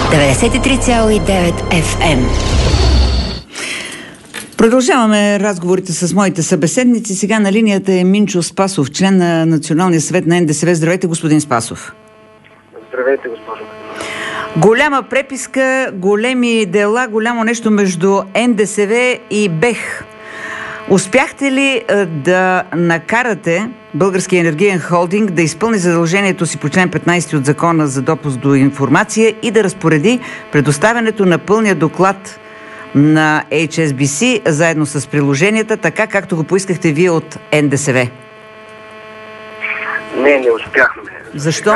93,9 FM. Продължаваме разговорите с моите събеседници. Сега на линията е Минчо Спасов, член на Националния съвет на НДСВ. Здравейте, господин Спасов. Здравейте, госпожо. Голяма преписка, големи дела, голямо нещо между НДСВ и БЕХ. Успяхте ли да накарате Българския енергиен холдинг да изпълни задължението си по член 15 от Закона за допуск до информация и да разпореди предоставянето на пълния доклад на HSBC заедно с приложенията, така както го поискахте вие от НДСВ? Не успяхме. Защо?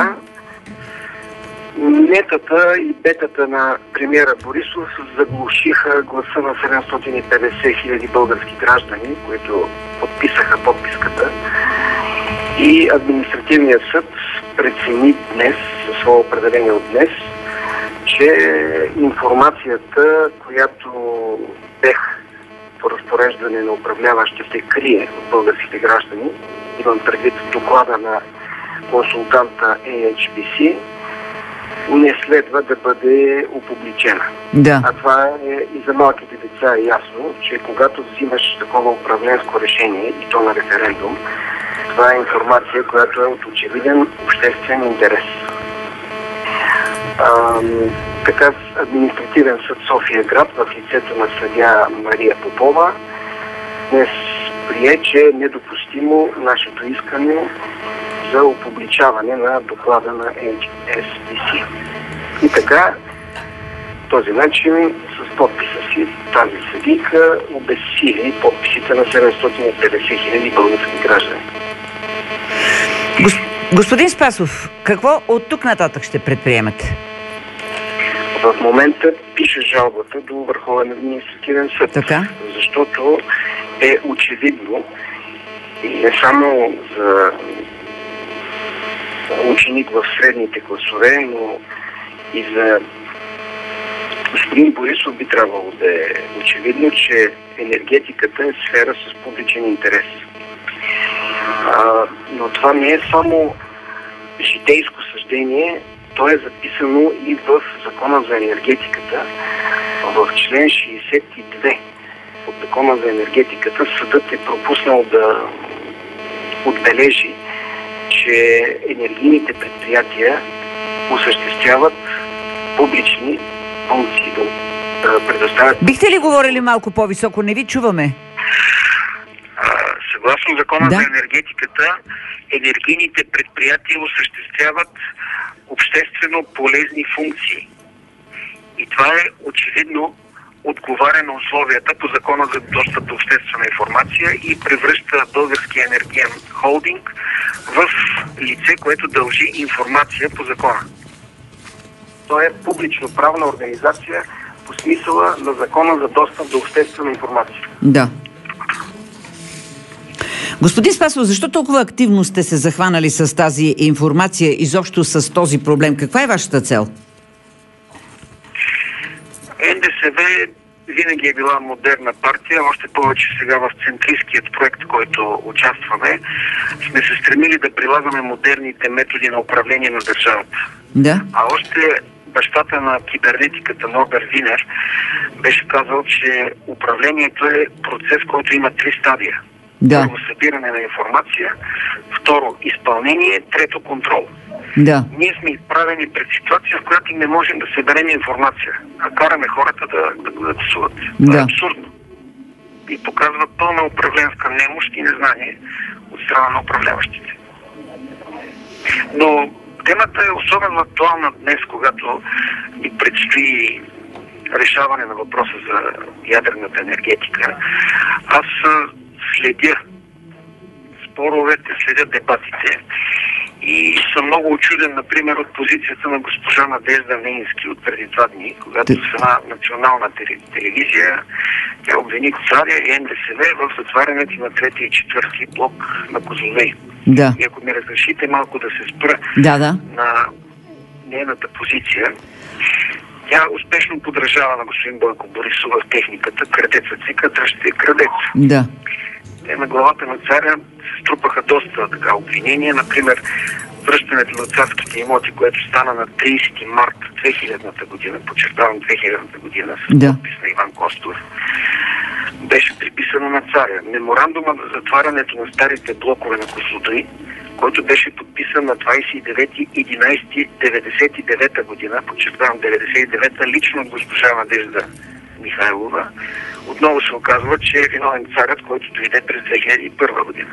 Нетата и бетата на премиера Борисов заглушиха гласа на 750 хиляди български граждани, които подписаха подписката. И административният съд прецени днес, със свое определение от днес, че информацията, която БЕХ по разпореждане на управляващите крие от българските граждани, имам предвид доклада на консултанта HSBC, не следва да бъде опубличена. Да. А това е и за малките деца е ясно, че когато взимаш такова управленско решение, и то на референдум, това е информация, която е от очевиден обществен интерес. Така административен съд София град в лицето на съдия Мария Попова днес прие, че е недопустимо нашето искане за опубличаване на доклада на HSBC. И така, този начин, с подписа си, тази съдийка обезсили подписите на 750 хиляди български граждани. Господин Спасов, какво от тук нататък ще предприемете? В момента пише жалбата до Върховен административен съд. Така? Защото е очевидно и не само за ученик в средните класове, но и за господин Борисов би трябвало да е очевидно, че енергетиката е сфера с публичен интерес. Но това не е само житейско съждение, то е записано и в Закона за енергетиката. В член 62 от Закона за енергетиката съдът е пропуснал да отбележи, че енергийните предприятия осъществяват публични функции, да предоставят... Бихте ли говорили малко по-високо? Не ви чуваме. Съгласно Закона за енергетиката, енергийните предприятия осъществяват обществено полезни функции. И това е очевидно отговаря на условията по Закона за достъп до обществена информация и превръща Българския енергиен холдинг в лице, което дължи информация по закона. Това е публично-правна организация по смисъла на Закона за достъп до обществена информация. Да. Господин Спасов, защо толкова активно сте се захванали с тази информация, изобщо с този проблем? Каква е вашата цел? НДСВ винаги е била модерна партия, още повече сега в центристският проект, който участваме, сме се стремили да прилагаме модерните методи на управление на държавата. Да. А още бащата на кибернетиката Норберт Винер беше казал, че управлението е процес, който има 3 стадия. Да. Първо, събиране на информация, второ, изпълнение, трето, контрол. Да. Ние сме изправени пред ситуация, в която не можем да съберем информация, а караме хората да гласуват. Това е абсурдно. И показва пълна управленска немощ и незнание от страна на управляващите. Но темата е особено актуална днес, когато ни предстои решаване на въпроса за ядрената енергетика. Аз следя споровете, следя дебатите и съм много очуден, например, от позицията на госпожа Надежда Нейнски от преди 2 дни, когато в една национална телевизия тя обвини Царя и НДСВ в затварянето на 3 и 4 блок на Козлодуй. Да. И ако ми разрешите малко да се спра на нейната позиция, тя успешно подражава на господин Бойко Борисов в техниката "Крадецът цика, дръжте крадец". Да. Те на главата на Царя се струпаха доста обвинения. Например, връщането на царските имоти, което стана на 30 март 2000 година, подчертавам 2000 година, с подпис на Иван Костов, беше приписано на царя. Меморандума за затварянето на старите блокове на Козлодуй, който беше подписан на 29.11.99 година, подчертавам 99-та, лично от госпожа Надежда Михайлова, отново се оказва, че е виновен царят, който дойде през 2001 година.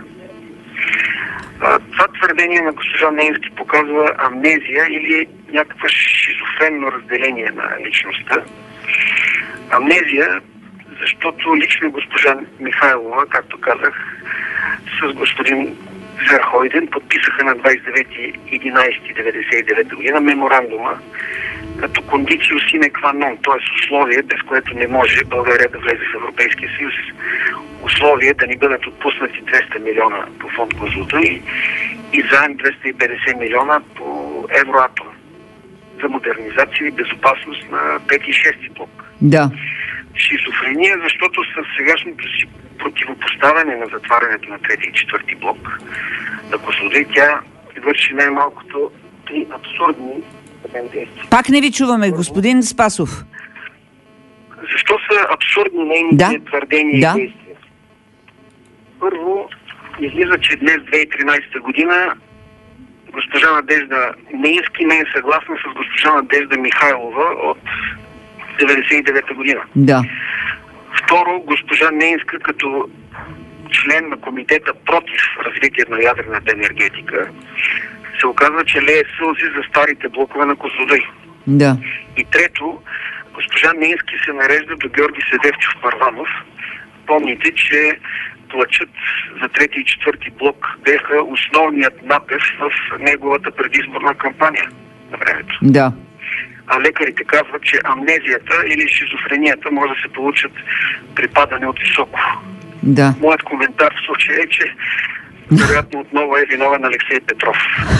Това твърдение на госпожа Неински показва амнезия или някакво шизофренно разделение на личността. Амнезия, защото лично госпожа Михайлова, както казах, с господин Верхойден подписаха на 29.11.99 година меморандума като кондицио sine qua non, т.е. условие, без което не може България да влезе в Европейския съюз. Условие да ни бъдат отпуснати 200 милиона по фонд Козлодуй и заем 250 милиона по Евроатом за модернизация и безопасност на 5 и 6 блок. Да. Шизофрения, защото с сегашното си противопоставяне на затварянето на 3 и 4 блок на Козлодуй, тя върши най-малкото 3 абсурдни действия. Пак не ви чуваме, господин Спасов. Защо са абсурдни нейните твърдения и действия? Първо, излиза, че днес, 2013 година, госпожа Надежда Неински не е съгласна с госпожа Надежда Михайлова от 1999 година. Да. Второ, госпожа Неинска като член на комитета против развитието на ядрената енергетика се оказва, че лее сълзи за старите блокове на Козлодуй. Да. И трето, госпожа Неински се нарежда до Георги Седевчов Първанов. Помните, че плачът за 3 и 4 блок беха основният напев в неговата предизборна кампания на времето. Да. А лекарите казват, че амнезията или шизофренията може да се получат при падане от високо. Да. Моят коментар в случая е, че вероятно отново е виновен Алексей Петров.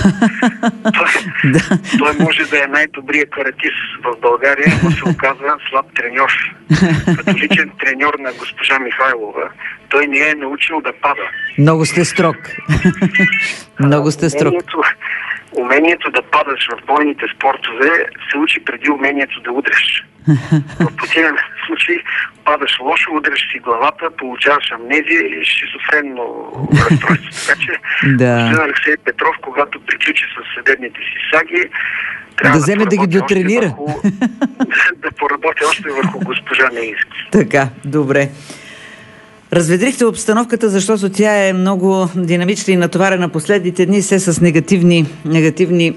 Той може да е най-добрият каратист в България, но се оказва слаб треньор. Като личен треньор на госпожа Михайлова, той не е научил да пада. Много сте строг. Много сте строг. Умението да падаш в бойните спортове се учи преди умението да удреш. В противен случай падаш лошо, удреш си главата, получаваш амнезия или шизофренно разстройство. Така че господин Алексей Петров, когато приключи с съдебните си саги, трябва да вземе да ги дотренира. Да поработи още върху госпожа Неински. Така, добре. Разведрихте обстановката, защото тя е много динамична и натоварена последните дни, все с негативни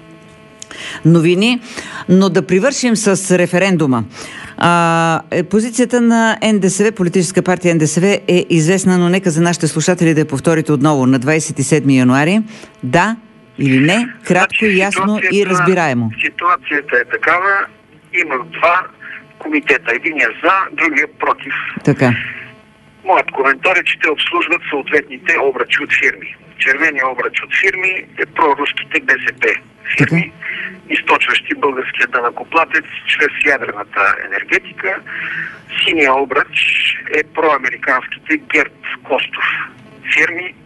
новини. Но да привършим с референдума. Позицията на НДСВ, политическа партия НДСВ е известна, но нека за нашите слушатели да я повторите отново. На 27 януари, да или не, кратко, ясно и разбираемо. Ситуацията е такава. Има два комитета. Единия за, другия против. Така. Моят коментар е, че те обслужват съответните обръчи от фирми. Червения обръч от фирми е проруските БСП фирми, източващи българския данъкоплатец чрез ядрената енергетика. Синия обръч е проамериканските ГЕРБ Костов фирми,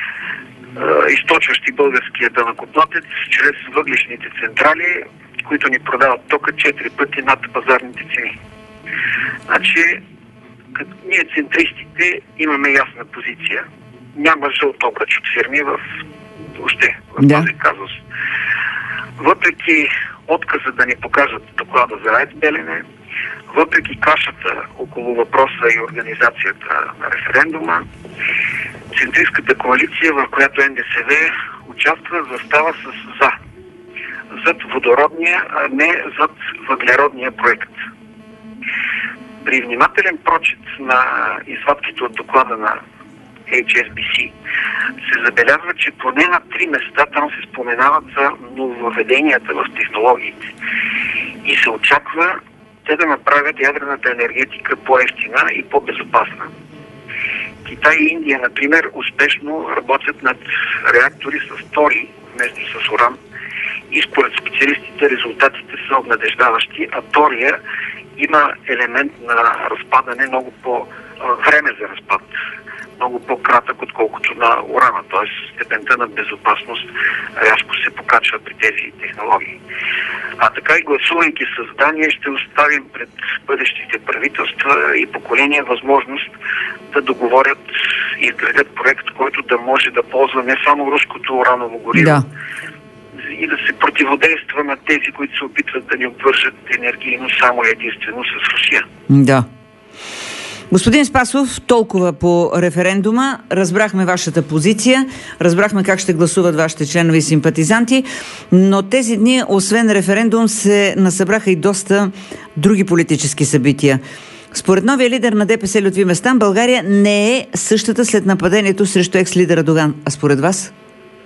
източващи българския данъкоплатец чрез въглищните централи, които ни продават тока 4 пъти над пазарните цени. Значи, ние центристите имаме ясна позиция. Няма жълт обръч от фирми в този казус. Въпреки отказа да ни покажат доклада за АЕЦ Белене, въпреки кашата около въпроса и организацията на референдума, центристската коалиция, в която НДСВ участва, застава с за. Зад водородния, а не зад въглеродния проект. При внимателен прочит на извадките от доклада на HSBC се забелязва, че поне на 3 места там се споменават за нововведенията в технологиите и се очаква те да направят ядрената енергетика по-евтина и по-безопасна. Китай и Индия, например, успешно работят над реактори с торий вместо с уран и според специалистите резултатите са обнадеждаващи, а тория има елемент на разпадане много по време за разпад. много по-кратък, отколкото на урана. Т.е. степента на безопасност рязко се покачва при тези технологии. А така и гласувайки създание, ще оставим пред бъдещите правителства и поколения възможност да договорят и изградят проект, който да може да ползва не само руското ураново гориво, и да се противодейства на тези, които се опитват да ни обвържат енергийно само единствено с Русия. Да. Господин Спасов, толкова по референдума. Разбрахме вашата позиция, разбрахме как ще гласуват вашите членове и симпатизанти, но тези дни, освен референдум, се насъбраха и доста други политически събития. Според новия лидер на ДПС Лютви Местан, България не е същата след нападението срещу екс-лидера Доган. А според вас?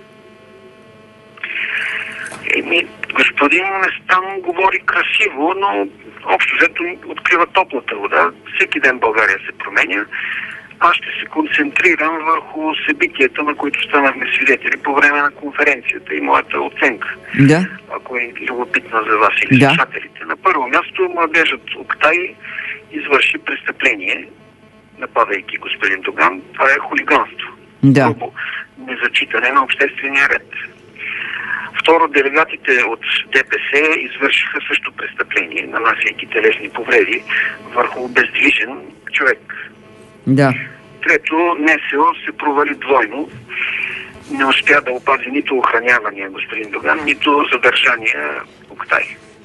Господин Местан говори красиво, но общо взето открива топлата вода. Всеки ден България се променя. Аз ще се концентрирам върху събитията, на които станахме свидетели по време на конференцията и моята оценка. Да. Ако е любопитна за вас или слушателите. На първо място, младежът Октай извърши престъпление, нападайки господин Доган. Това е хулиганство. Да. Незачитане на обществения ред. Второ, делегатите от ДПС извършиха също престъпление, нанасяйки телесни повреди върху бездвижен човек. Да. Трето, НСО се провали двойно. Не успя да опази нито охранявания господин Доган, нито задържания Октай.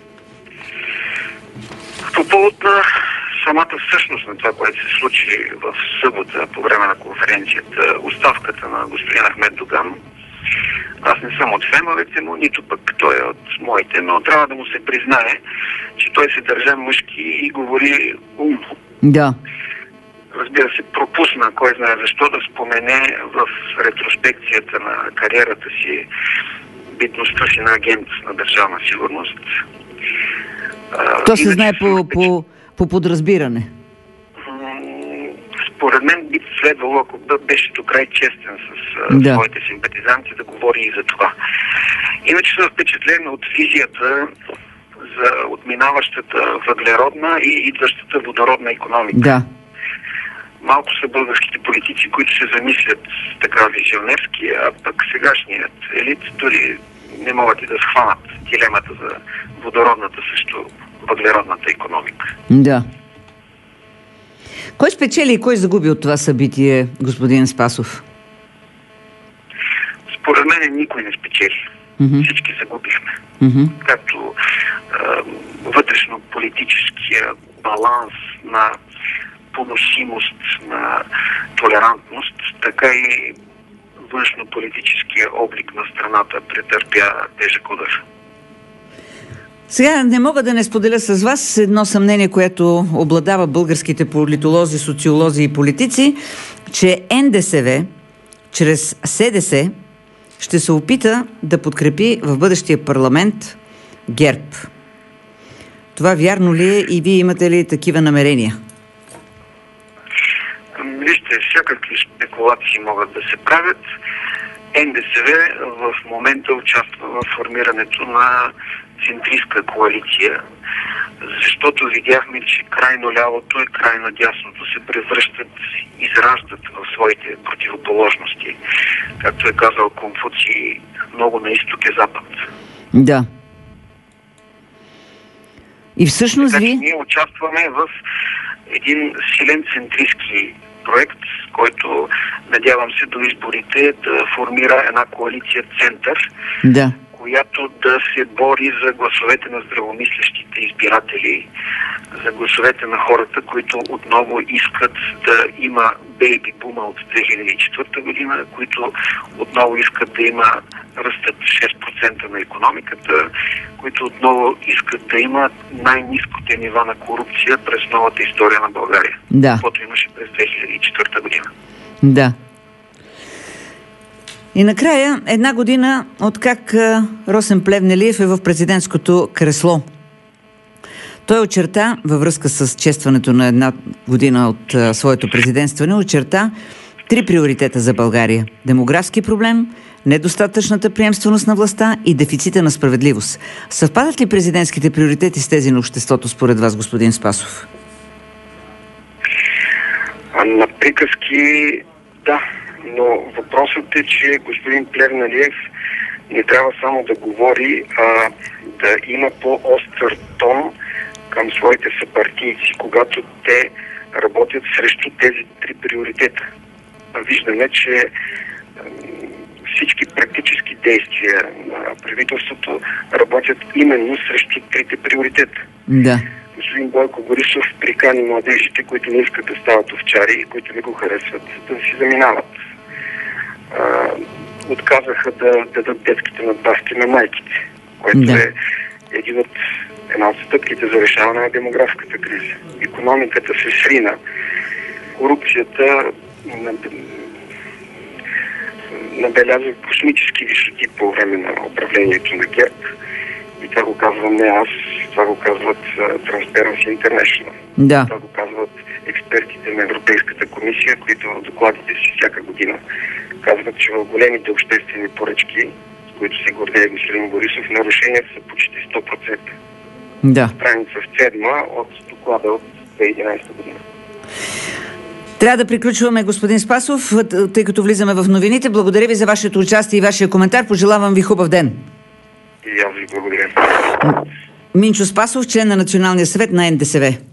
По повод на самата същност на това, което се случи в събота по време на конференцията, оставката на господин Ахмед Доган, аз не съм от феновете му, нито пък той е от моите, но трябва да му се признае, че той се държа мъжки и говори умно. Да. Разбира се, пропусна, кой знае защо, да спомене в ретроспекцията на кариерата си битността си на агент на Държавна сигурност. То се знае по подразбиране. Според мен би следвало, ако беше до край честен с своите симпатизанти, да говори и за това. Иначе съм впечатлен от визията за отминаващата въглеродна и идващата водородна икономика. Да. Малко са българските политици, които се замислят така визионерски, а пък сегашният елит дори не могат и да схванат дилемата за водородната също въглеродната икономика. Да. Кой спечели и кой загуби от това събитие, господин Спасов? Според мен никой не спечели. Всички загубихме. Както вътрешно-политическия баланс на поносимост, на толерантност, така и външно-политическия облик на страната претърпя тежък удар. Сега не мога да не споделя с вас едно съмнение, което обладава българските политолози, социолози и политици, че НДСВ чрез СДС ще се опита да подкрепи в бъдещия парламент ГЕРБ. Това вярно ли е и вие имате ли такива намерения? Вижте, всякакви спекулации могат да се правят. НДСВ в момента участва в формирането на центристка коалиция, защото видяхме, че крайно лявото и крайно дясното се превръщат, израждат в своите противоположности. Както е казал Конфуций, много на изток е запад. Да. И всъщност така, ние участваме в един силен центристки проект, който надявам се до изборите да формира една коалиция център, която да се бори за гласовете на здравомислещите избиратели, за гласовете на хората, които отново искат да има бейби бума от 2004 година, които отново искат да има ръстът 6% на икономиката, които отново искат да има най-ниските нива на корупция през новата история на България, каквото имаше през 2004 година. Да. И накрая, една година откак Росен Плевнелиев е в президентското кресло. Той очерта, във връзка с честването на една година от своето президентстване, очерта 3 приоритета за България. Демографски проблем, недостатъчната приемственост на властта и дефицита на справедливост. Съвпадат ли президентските приоритети с тези на обществото според вас, господин Спасов? На приказки Да, но въпросът е, че господин Плевнелиев не трябва само да говори, а да има по-остър тон към своите съпартийци, когато те работят срещу тези три приоритета. Виждаме, че всички практически действия на правителството работят именно срещу трите приоритета. Да. Господин Бойко Борисов прикани младежите, които не искат да стават овчари и които не го харесват, да си заминават. Отказаха да дадат детските надбавки на майките, което е една от стъпките за решаване на демографската криза. Икономиката се срина, корупцията набелязва космически висоти по време на управлението на ГЕРБ. И това го казвам не аз, това го казват Transparency International. Да. Това го казват експертите на Европейската комисия, които в докладите си всяка година казват, че в големите обществени поръчки, с които се гордее господин Борисов, нарушенията са почти 100%. Да. Страница в 7 от доклада от 2011 година. Трябва да приключваме, господин Спасов, тъй като влизаме в новините. Благодаря ви за вашето участие и вашия коментар. Пожелавам ви хубав ден. И аз ви благодаря. Минчо Спасов, член на Националния съвет на НДСВ.